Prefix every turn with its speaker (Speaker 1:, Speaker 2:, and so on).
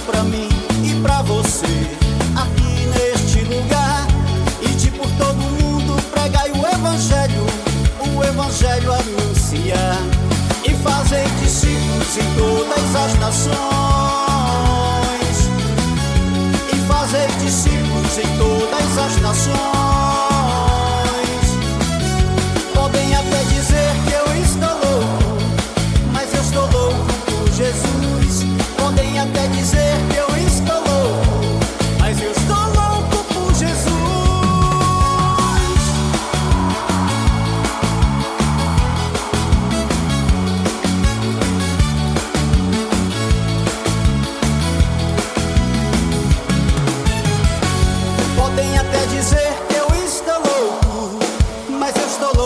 Speaker 1: pra mim e pra você, aqui neste lugar. Ide por todo mundo, pregai o evangelho anunciar. E fazei discípulos em todas as nações. E fazei discípulos em todas as nações. Podem até dizer que eu estou louco, mas eu estou louco por Jesus. Podem até dizer que eu estou louco, mas eu estou louco por Jesus. Podem até dizer que eu estou louco, mas eu estou